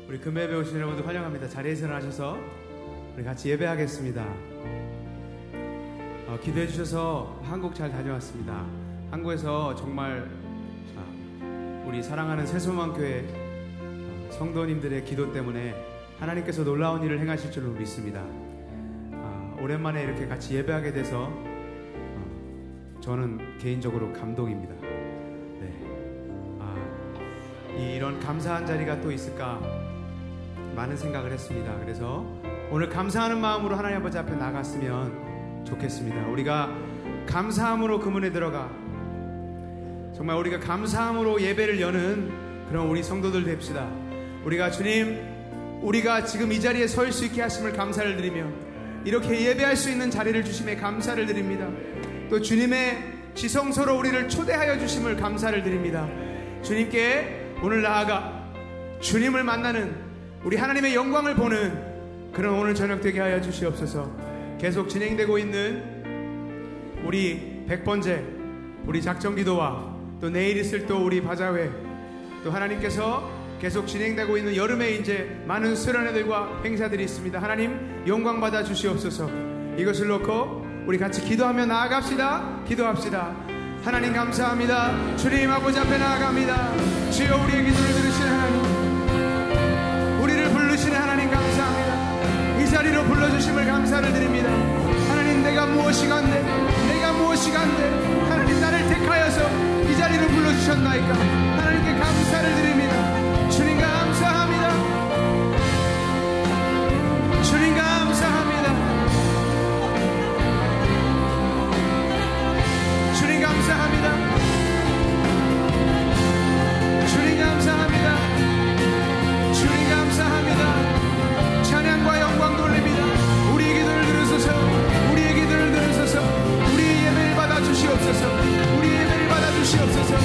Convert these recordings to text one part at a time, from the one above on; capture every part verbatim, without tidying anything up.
우리 금요예배 오신 여러분들 환영합니다. 자리에서 일어나셔서 우리 같이 예배하겠습니다. 어, 기도해 주셔서 한국 잘 다녀왔습니다. 한국에서 정말 아, 우리 사랑하는 새소망교회 어, 성도님들의 기도 때문에 하나님께서 놀라운 일을 행하실 줄로 믿습니다. 아, 오랜만에 이렇게 같이 예배하게 돼서 어, 저는 개인적으로 감동입니다. 네. 아, 이런 감사한 자리가 또 있을까 많은 생각을 했습니다. 그래서 오늘 감사하는 마음으로 하나님 아버지 앞에 나갔으면 좋겠습니다. 우리가 감사함으로 그 문에 들어가 정말 우리가 감사함으로 예배를 여는 그런 우리 성도들 됩시다. 우리가 주님, 우리가 지금 이 자리에 설 수 있게 하심을 감사를 드리며 이렇게 예배할 수 있는 자리를 주심에 감사를 드립니다. 또 주님의 지성소로 우리를 초대하여 주심을 감사를 드립니다. 주님께 오늘 나아가 주님을 만나는 우리 하나님의 영광을 보는 그런 오늘 저녁 되게 하여 주시옵소서. 계속 진행되고 있는 우리 백번제 우리 작정기도와 또 내일 있을 또 우리 바자회 또 하나님께서 계속 진행되고 있는 여름에 이제 많은 수련회들과 행사들이 있습니다. 하나님 영광 받아 주시옵소서. 이것을 놓고 우리 같이 기도하며 나아갑시다. 기도합시다. 하나님 감사합니다. 주님 아버지 앞에 나아갑니다. 주여 우리의 기도를 들으시는 하나님, 우리를 부르시는 하나님 감사합니다. 이 자리로 불러주심을 감사를 드립니다. 하나님, 내가 무엇이 간데 내가 무엇이 간데 하나님 나를 택하여서 이 자리로 불러주셨나이까. 하나님께 감사를 드립니다. 주님 감사합니다. 주님 감사합니다. 주님 감사합니다. 주님 감사합니다. 주님 감사합니다. 찬양과 영광 돌립니다. 우리의 기도를 들으소서. 우리의 기도를 들으소서. 우리의 예배를 받아 주시옵소서. 우리의 예배를 받아 주시옵소서.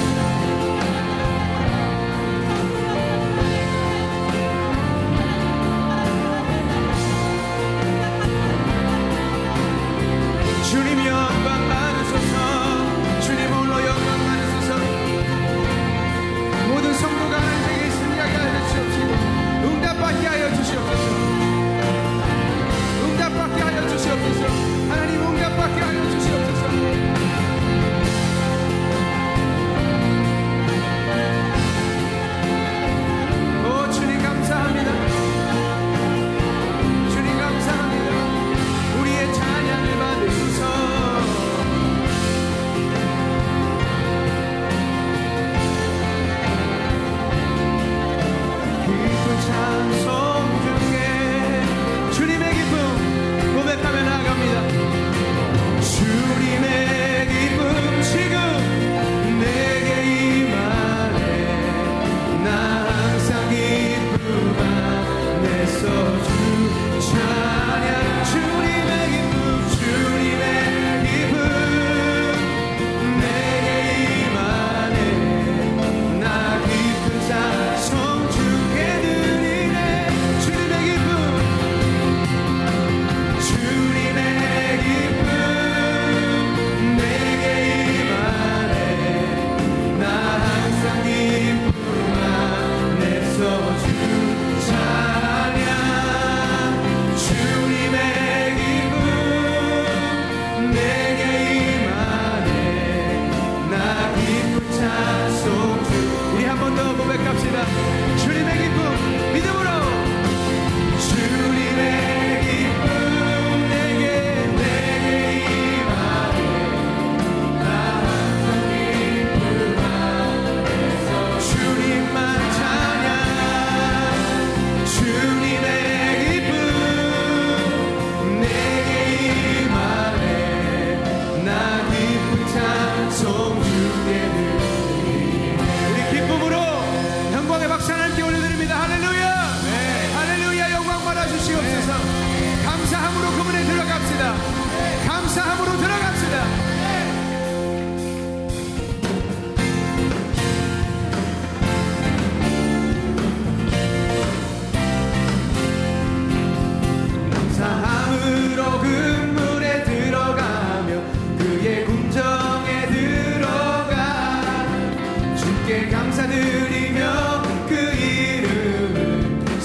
주님 영광 받으소서. 주님 홀로 영광 받으소서. 모든 성도가 하나님에게 승리하게 하여 주시옵시고 응답받게 하여 주시옵소서. 응답받게 하여 주시옵소서. 하나님 응답받게 하여 주시옵소서. 오 주님 감사합니다. 주님 감사합니다. 우리의 찬양을 받으소서. 기쁜 찬송 중에 주님의 기쁨 고백하며 나아갑니다. 주님의 기쁨 지금 내게 임하네. 나 항상 기쁨 안에서 주 찬양. 주님의 기쁨 주님의 기쁨 내게 임하네. 나 기쁜 찬송 주께 드리네. 주님의 기쁨 주님의 기쁨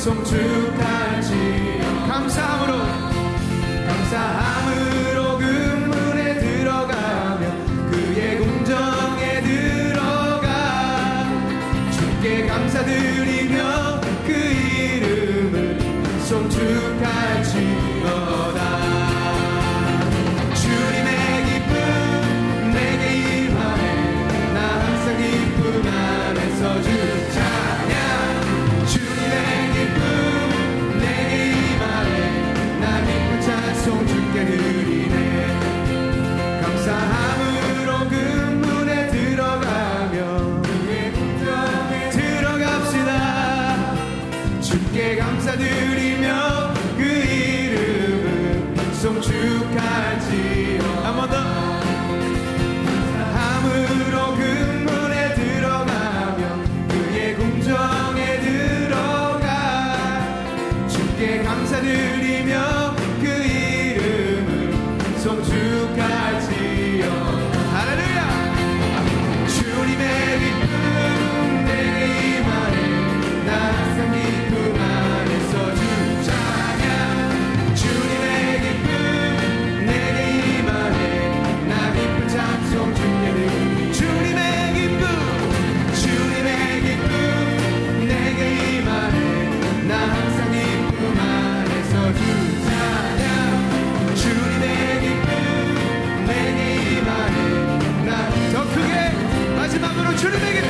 송축할지어 감사함으로 감사함으로 그 문에 들어가며 그의 궁정에 들어가 주께 감사드리며 그 이름을 송축할지어다. 주님의 기쁨 내게 임하네 나 항상 기쁨 안에서 주 찬양. 주님의 기쁨 내게 임하네 나 기쁜 찬송 주께 드리네. 감사함으로 그 문에 들어가며 그의 궁정에 들어갑시다. 주께 감사드리며 그 이름을 송축할지어. 한 번 더. 감사함으로 그 문에 들어가며 그의 궁정에 들어가 주께 감사드리며 그 이름을 송축할지어. 할렐루야. 주님의 기쁨 내게 임하네 나 항상 기쁨 안에서 주 찬양. 주님의 기쁨 내게 임하네 나 기쁜 찬송 주께 드리니. 주님의 기쁨 주님의 기쁨 내게 임하네 나 항상 기쁨 안에서 주 찬양. 주님의 기쁨 내게 임하네 나 더 크게 마지막으로 주님의 기쁨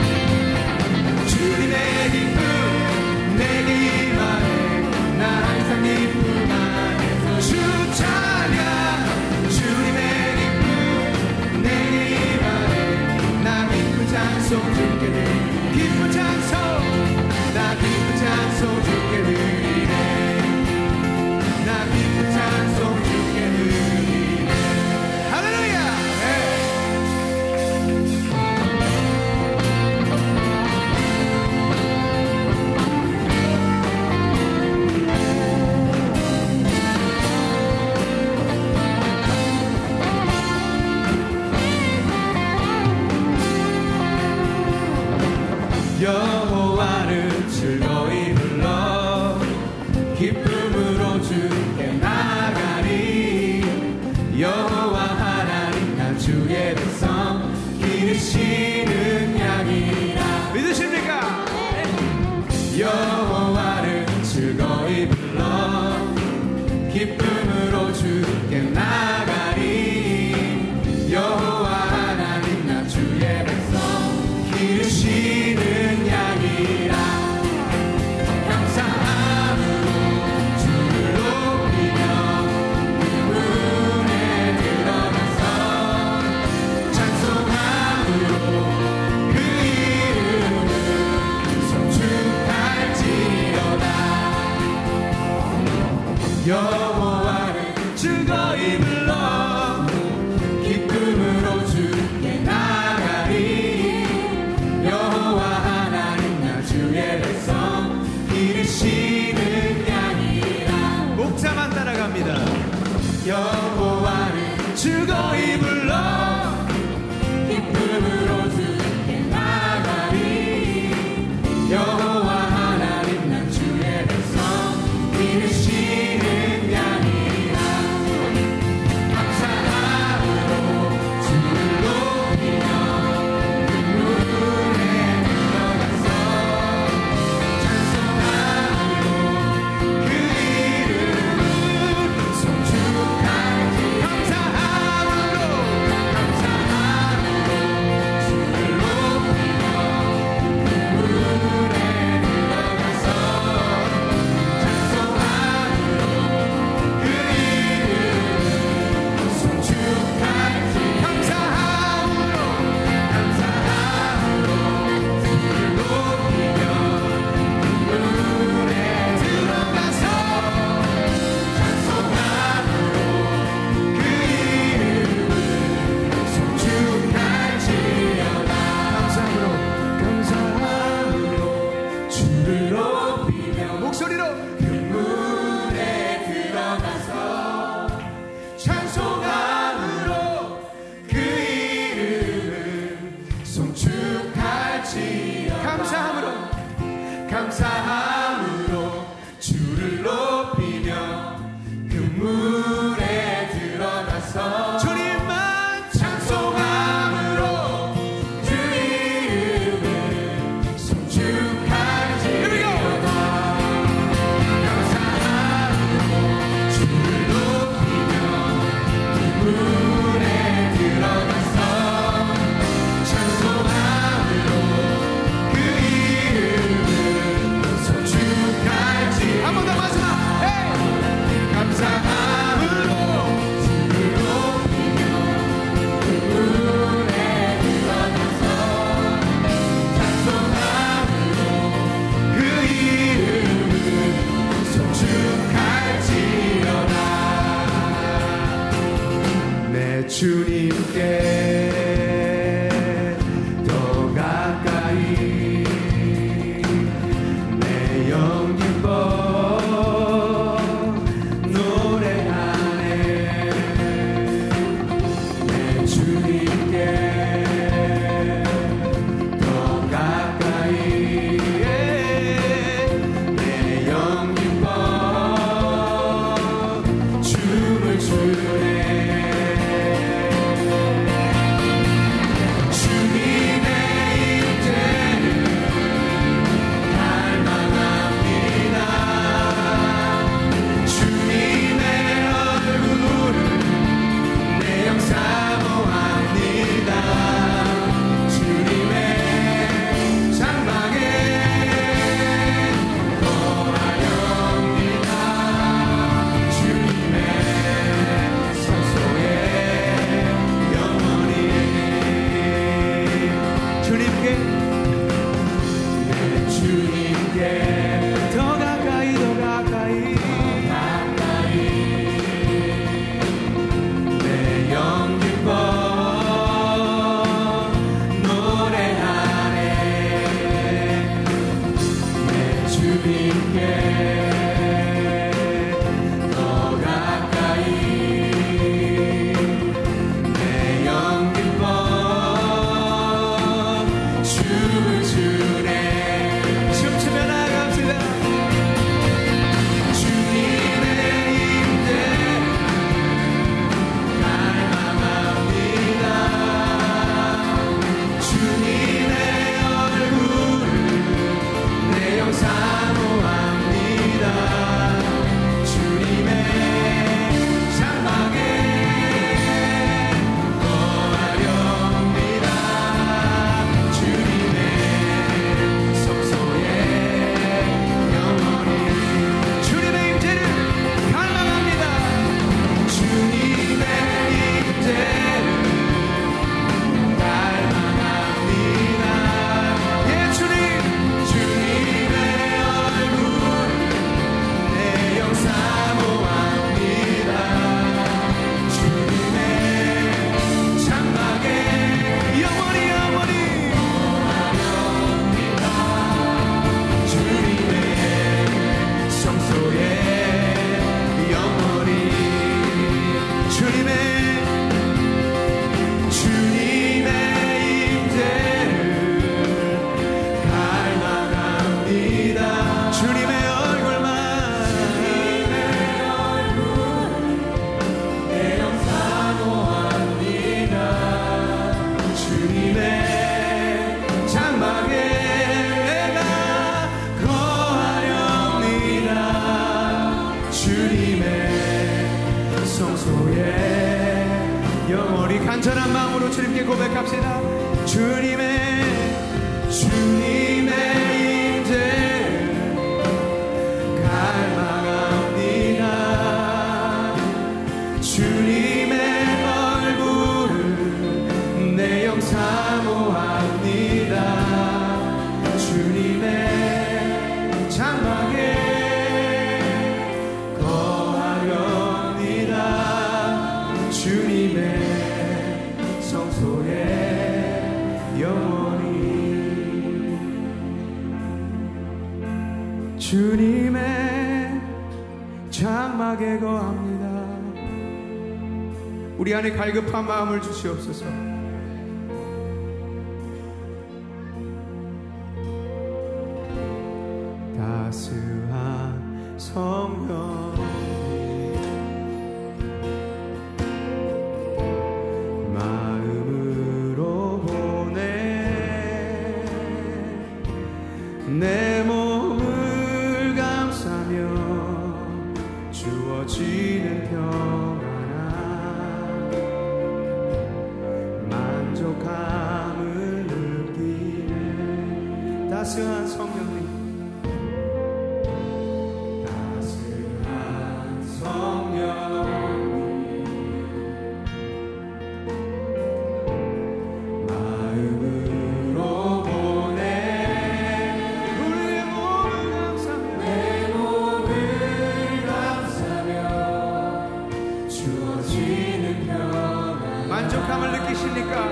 주님의 기쁨 내게 임하네 나 항상 기쁨 안에서 주 찬양. 주님의 기쁨 내게 임하네 나 기쁜 찬송 주께 드리네. 기쁜 찬송 나 기쁜 찬송 주께 드리네. 나 기쁜 찬송 주께 드리네. 할렐루야. 네. 여호와를 즐거이 불러 기쁨으로 주께 나가리. 여호와 하나님 나 주의 백성 기르시는 양이라. 믿으십니까? 여호와를 즐거이 불러 기쁨으로 주께 나가리. 여호와 하나님 나 주의 백성 기르시는 양이라. 감사함으로 주를 높이며 문에 들어가서 찬송함으로 그 이름을 송축할지어다. 여호와를 즐거이 불러 기쁨으로 주께 나가리. 여호와 하나님 나 주의 백성 기르시는 양이라. 목자만 따라갑니다. 여호와를 즐거이 불러 기쁨으로 주께 나가리. 여호와 하나님 나 주의 백성 기르시는 양이라. 감사함으로 주를 높이며 문에 들어가서 찬송함으로 그 이름을 송축할지. 감사함으로 감사함으로 주를 높이며 문에 들어가서 찬송함으로 그 이름을 송축할지. 감사함으로 감사함으로 주를 높이며 문에 들어가서 찬송함으로 그 이름을 송축할지어다. 감사함으로 감사함으로 주를 높이며 목소리로 그 문에 들어가서 찬송함으로 그 이름을 송축할지어다. 감사함으로 감사함으로 간절한 마음으로 주님께 고백합시다. 주님의 주님의 임재를 갈망합니다. 주님의 얼굴을 내 영 사모합니다. 주님의 장막에 거하렵니다. 주님의 성소에 영원히 주님의 장막에 거합니다. 우리 안에 갈급한 마음을 주시옵소서. 따스한 성령 내 몸을 감싸며 주어지는 평안함 만족함을 느끼네. 따스한 성령님 따스한 성령님 마음으로 보내 만족함을 느끼십니까?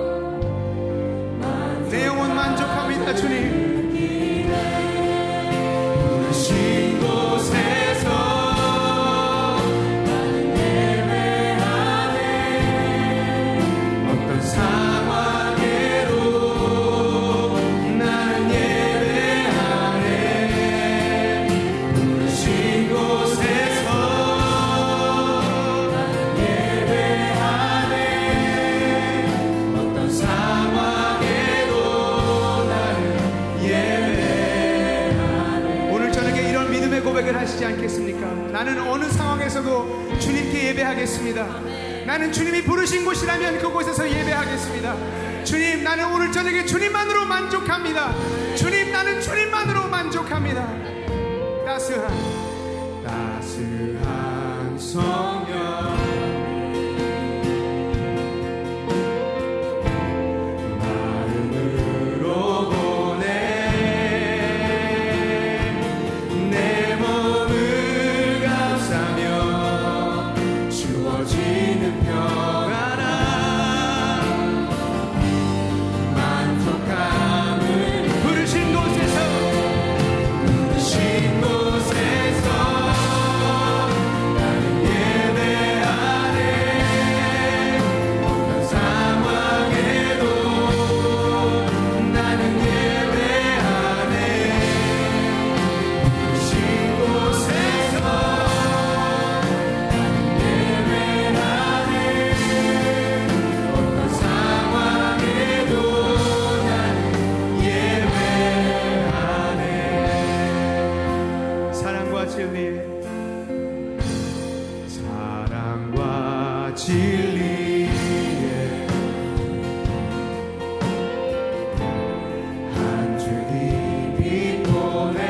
내 영혼 만족합니다. 주님 부르신 곳에서 나는 예배하네. 어떤 상황에도 나는 예배하네. 부르신 곳에서 나는 예배하네. 상황에도 나를 예배하네. 오늘 저녁에 이런 믿음의 고백을 하시지 않겠습니까? 나는 어느 상황에서도 주님께 예배하겠습니다. 나는 주님이 부르신 곳이라면 그곳에서 예배하겠습니다. 주님, 나는 오늘 저녁에 주님만으로 만족합니다. 주님, 나는 주님만으로 만족합니다. 따스한 따스한 성령 부르신 곳에서 진리에 사랑과 진리에 한 줄기 빛 보내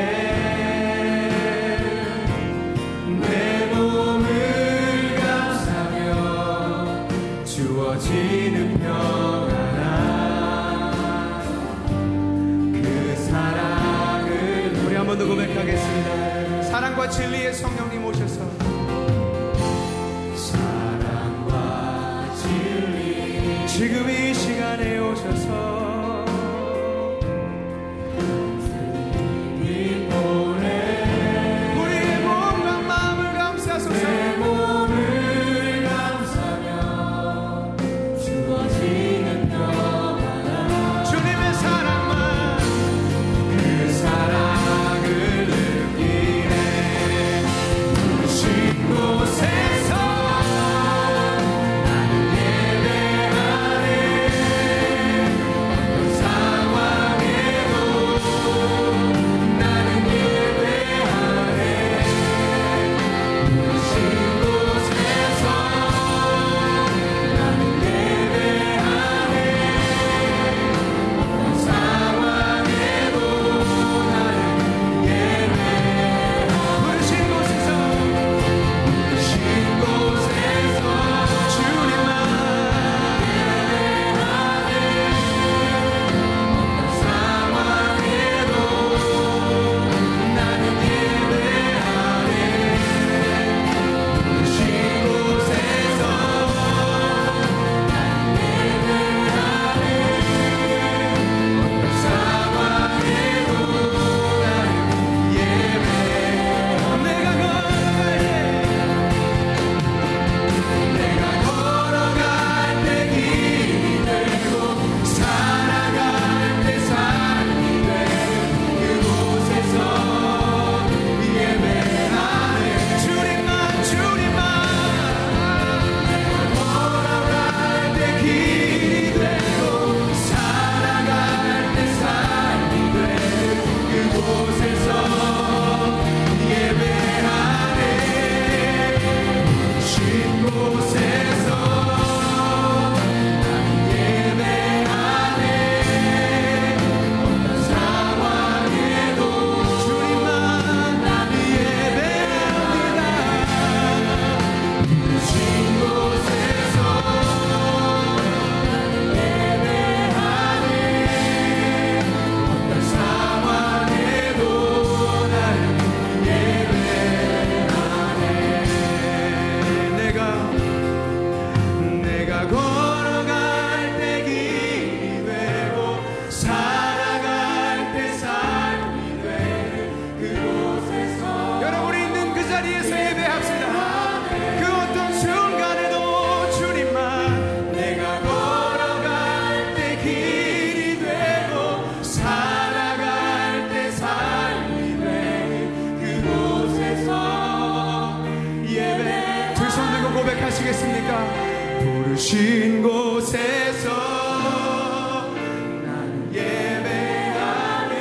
내 몸을 감싸며 주어지는 평안함 그 사랑을 우리 한 번 더 고백하겠습니다. 사랑과 진리의 성령님 오셔서 사랑과 진리 지금 이 시간에 오셔서 우리의 몸과 마음을 감싸소서 내 몸을 감싸며 주어지는 평안함 주님의 사랑만 그 사랑을 느끼네 신 곳에서 나는 예배하네 어떤 상황에도 나는 예배하네 신 곳에서 나는 예배하네 어떤 상황에도 나는 예배하네 부르신 곳에서 부르신 곳에서 주님만 예배하네 어떤 상황에도 나는 예배하네 부르신 곳에서 나는 예배하네 어떤 상황에도 나는 예배하네 내가 걸어갈 때 내가 걸어갈 때 길이 되고 살아갈 때 삶이 되는 그곳에서 예배하네 주님만 주님만 내가 걸어갈 때 길이 되고 살아갈 때 삶이 되는 그곳에서 예배하네 신 곳에서 나는 예배하네 어떤 상황에도 주님만 나는 예배합니다 신 곳에서 나는 예배하네 어떤 상황에도 나는 예배하네 내가 내가 걸어갈 때 길이 되고 살아갈 때 삶이 되는 그곳에서 여러분이 있는 그 자리에서 예배합시다. 그 어떤 순간에도 주님만 내가 걸어갈 때 길이 되고 살아갈 때 삶이 되는 그곳에서 예배 두 손 들고 고백하시겠습니까? 부르신 곳에서 나는 예배하네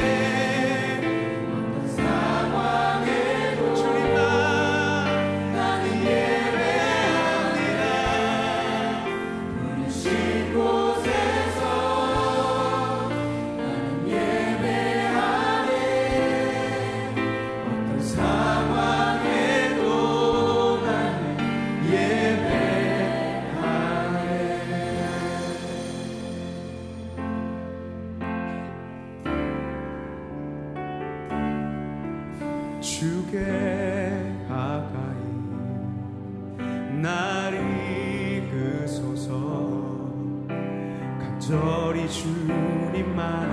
어떤 상황에도 주님만 나는 예배합니다 부르신 곳에서 나는 예배하네 어떤 상황에도 나는 예배하네 주께 가까이 날 이끄소서 간절히 주님만을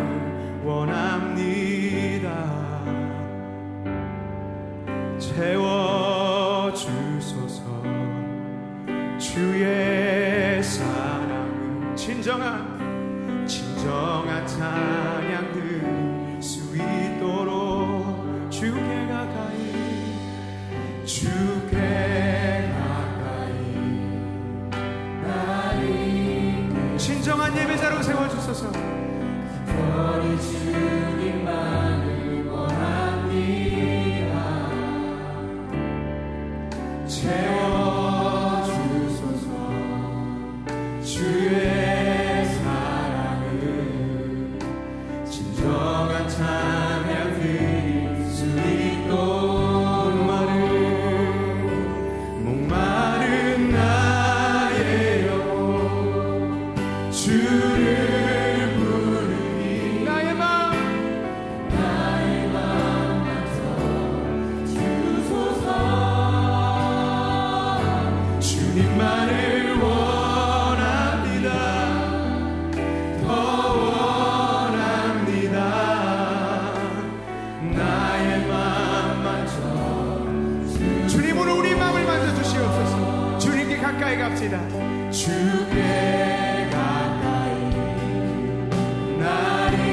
원합니다 채워주소서 주의 사랑은 진정한 진정한 찬양 들을 수 있도록 주께 가까이 주께 가까이 나를 진정한 예배자로 세워주소서 거리 주님만을 원합니다 가까이 갑시다. 주께 가까이 날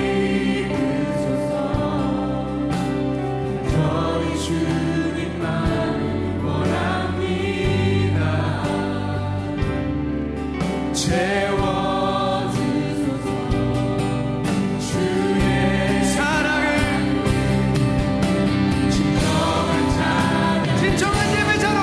이끄소서. 저희 주님만 원합니다. 채워주소서. 주의 사랑을 진정한 찬양 진정한 예배자로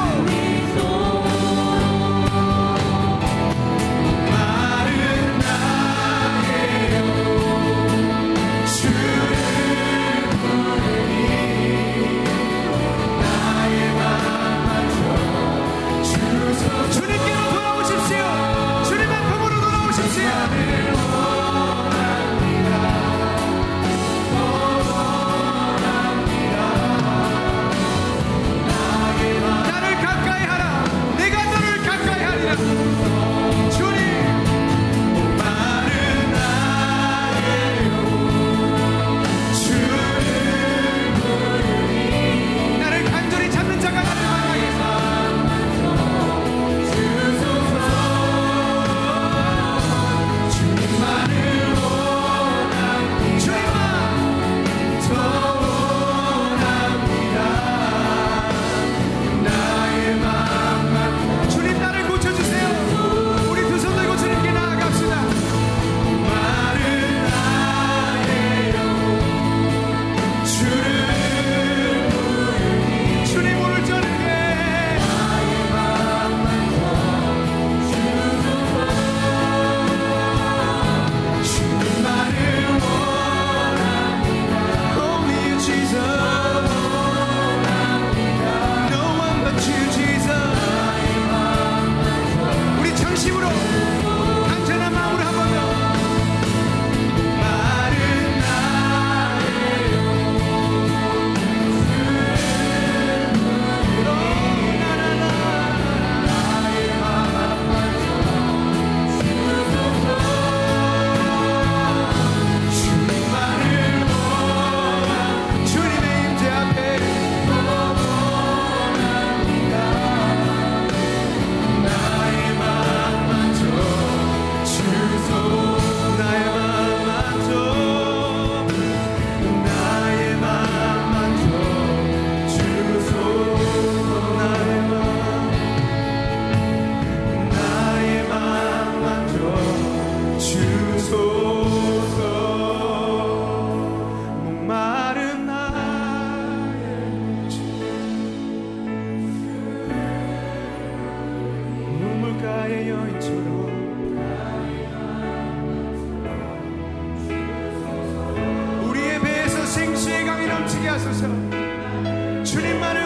주님만을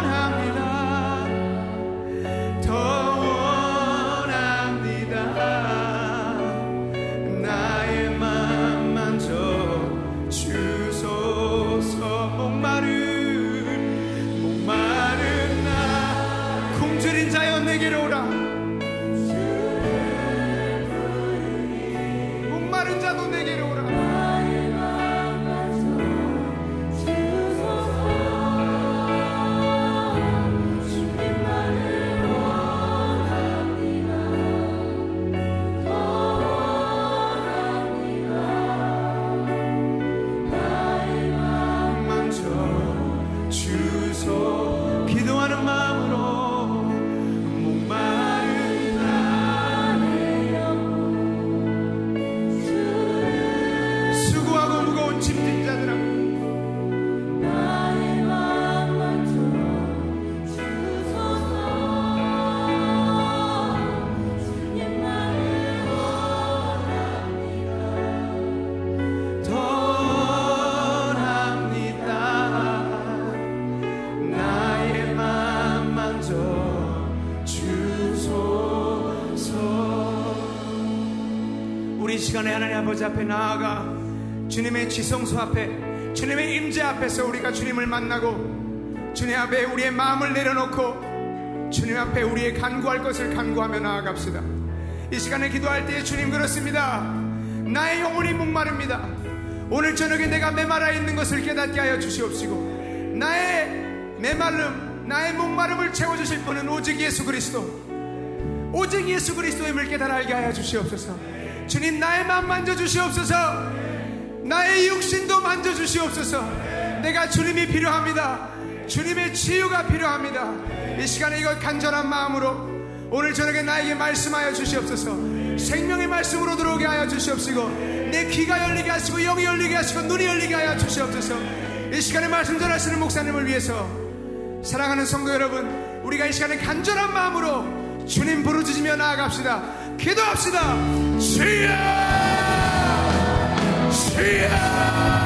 원합니다. 더 원합니다. 나의 맘 만져 주소서. 목마른 목마른 나 굶주린 자여 내게로 오라. 목마른 자도 내게로 오라. 이 시간에 하나님 아버지 앞에 나아가 주님의 지성소 앞에 주님의 임재 앞에서 우리가 주님을 만나고 주님 앞에 우리의 마음을 내려놓고 주님 앞에 우리의 간구할 것을 간구하며 나아갑시다. 이 시간에 기도할 때에 주님 그렇습니다. 나의 영혼이 목마릅니다. 오늘 저녁에 내가 메말라 있는 것을 깨닫게 하여 주시옵시고 나의 메말름 나의 목마름을 채워주실 분은 오직 예수 그리스도, 오직 예수 그리스도임을 깨달아 알게 하여 주시옵소서. 주님, 나의 맘 만져주시옵소서. 나의 육신도 만져주시옵소서. 내가 주님이 필요합니다. 주님의 치유가 필요합니다. 이 시간에 이걸 간절한 마음으로 오늘 저녁에 나에게 말씀하여 주시옵소서. 생명의 말씀으로 들어오게 하여 주시옵시고, 내 귀가 열리게 하시고 영이 열리게 하시고 눈이 열리게 하여 주시옵소서. 이 시간에 말씀 전하시는 목사님을 위해서, 사랑하는 성도 여러분, 우리가 이 시간에 간절한 마음으로 주님 부르짖으며 나아갑시다. 기도합시다. 주여, 주여.